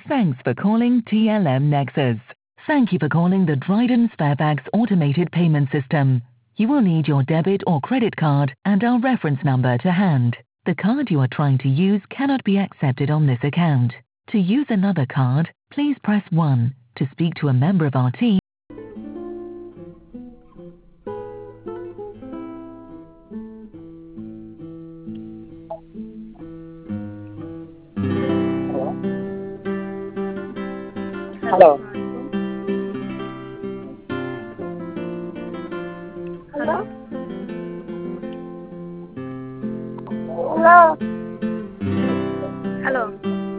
Thanks for calling TLM Nexus. Thank you for calling the Dryden Sparebags automated payment system. You will need your debit or credit card and our reference number to hand. The card you are trying to use cannot be accepted on this account. To use another card, please press 1. To speak to a member of our team. Hello. Hello. Hello. Hello.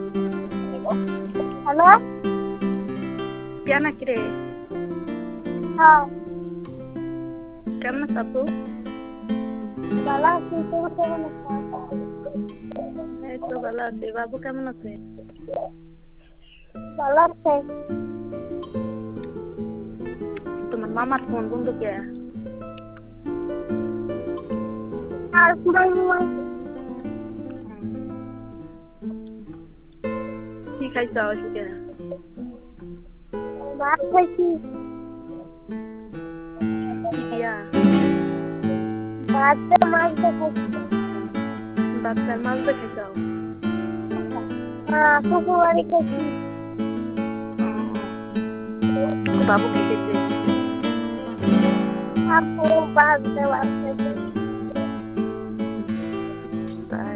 Hello. Piana kire. हाँ. কেমন আছো আপু? ভালো আছি, তুমি কেমন আছো? এই তো ভালো আছি। বাবু কেমন আছে? ভালো আছে। তোমার মামার ফোন বন্ধ কে? আর তোমার মামা কি খাইছো আজকে? ভাত খাইছি। কি দিয়া? ভাত মাছ খাইছি। ভাত আর মাছ দিয়ে খাইছো? হ্যাঁ, শুক্রবারে খাইছি। বাবু কি খেয়েছে? আপু ভাত দেওয়া খাইছি। তাই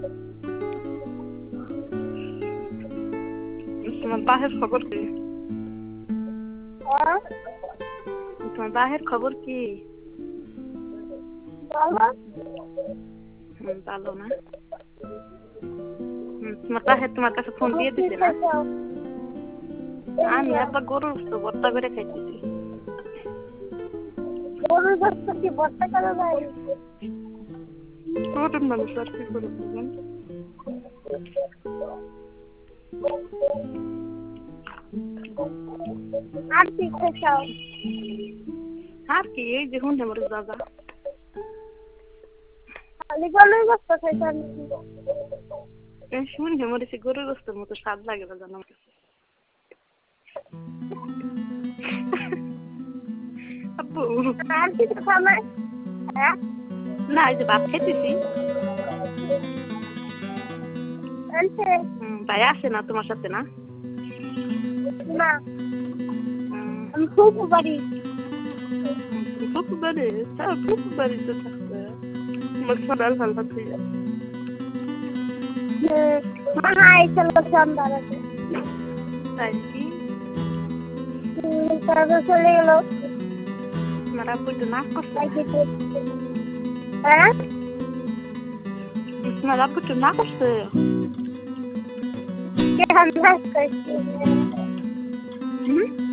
তোমার বাহের খবর কি? হ্যাঁ, তোমার বাহের খবর কি? ভালো। ভালো না? তোমার বাহের তোমার কাছে ফোন দিয়ে দিছে না? আমি আবার গরুর ভর্তা করে খাইতেছি। গরুর গোশত কি ভর্তা করা যায়? গরুর মাংস আর কি করে দিবেন? আর কি খাইছাও? আর কি এই যে হুন্ডে মরে দাদা। খালি গরুর গোশত খাইছাও নাকি? এই হুন্ডে মরেছে গরুর গোশতের মতো স্বাদ লাগে না জানো? আপু আর কি খাবে? হ্যাঁ, না এই যে ভাত খাইতেছি। আনছে ভাই আসে না তোমার সাথে না? না, আমি খুব বাড়ি। ফুপু বাড়ি? তার ফুপু বাড়িতে থাকবে। তোমার সকাল ভালো ছিল। হাই চলো সন্ধ্যারাতে। তাই কি? তারপর চলে গেল। তোমার আব্বু তো নাক করছে। হ্যাঁ, তোমার আব্বু তো নাক করছে। কে হান্দাস করছি?